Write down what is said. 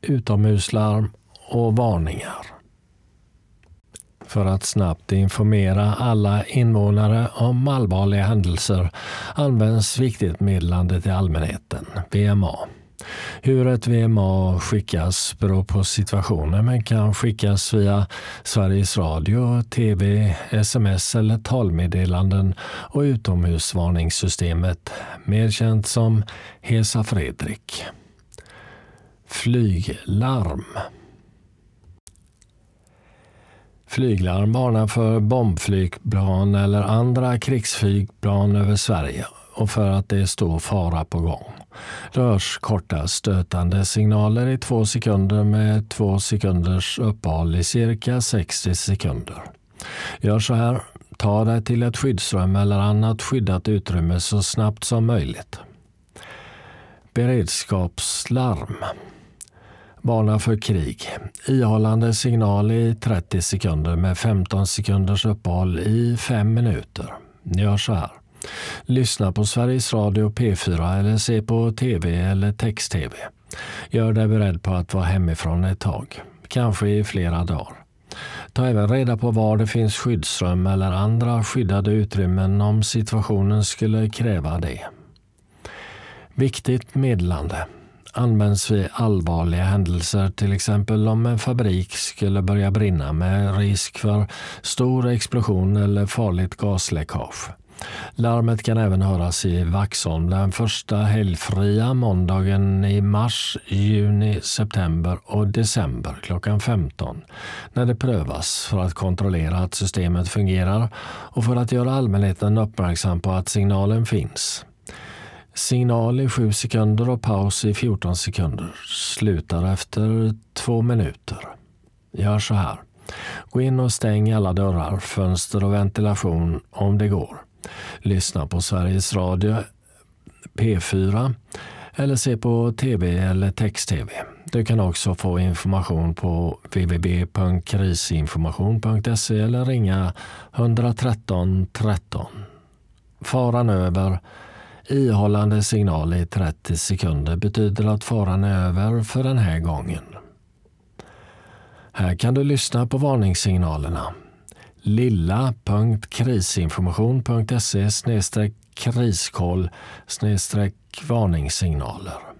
utomhuslarm och varningar. För att snabbt informera alla invånare om allvarliga händelser används viktigt meddelande till allmänheten, VMA. Hur ett VMA skickas beror på situationen, men kan skickas via Sveriges Radio, TV, sms eller talmeddelanden och utomhusvarningssystemet, mer känt som Hesa Fredrik. Flyglarm. Flyglarm varnar för bombflygplan eller andra krigsflygplan över Sverige och för att det är stor fara på gång. Det hörs korta stötande signaler i 2 sekunder med 2 sekunders uppehåll i cirka 60 sekunder. Gör så här, ta dig till ett skyddsrum eller annat skyddat utrymme så snabbt som möjligt. Beredskapslarm. Varnar för krig. Ihållande signal i 30 sekunder med 15 sekunders uppehåll i 5 minuter. Gör så här. Lyssna på Sveriges Radio P4 eller se på TV eller text-TV. Gör dig beredd på att vara hemifrån ett tag, kanske i flera dagar. Ta även reda på var det finns skyddsrum eller andra skyddade utrymmen om situationen skulle kräva det. Viktigt meddelande. Används vid allvarliga händelser, till exempel om en fabrik skulle börja brinna med risk för stor explosion eller farligt gasläckage. Larmet kan även höras i Vaxholm den första helgfria måndagen i mars, juni, september och december klockan 15 när det prövas för att kontrollera att systemet fungerar och för att göra allmänheten uppmärksam på att signalen finns. Signal i 7 sekunder och paus i 14 sekunder. Slutar efter 2 minuter. Gör så här. Gå in och stäng alla dörrar, fönster och ventilation om det går. Lyssna på Sveriges Radio P4 eller se på TV eller text-TV. Du kan också få information på www.krisinformation.se eller ringa 113 13. Faran över. Ihållande signal i 30 sekunder betyder att faran är över för den här gången. Här kan du lyssna på varningssignalerna. lilla.krisinformation.se/kriskoll/varningssignaler.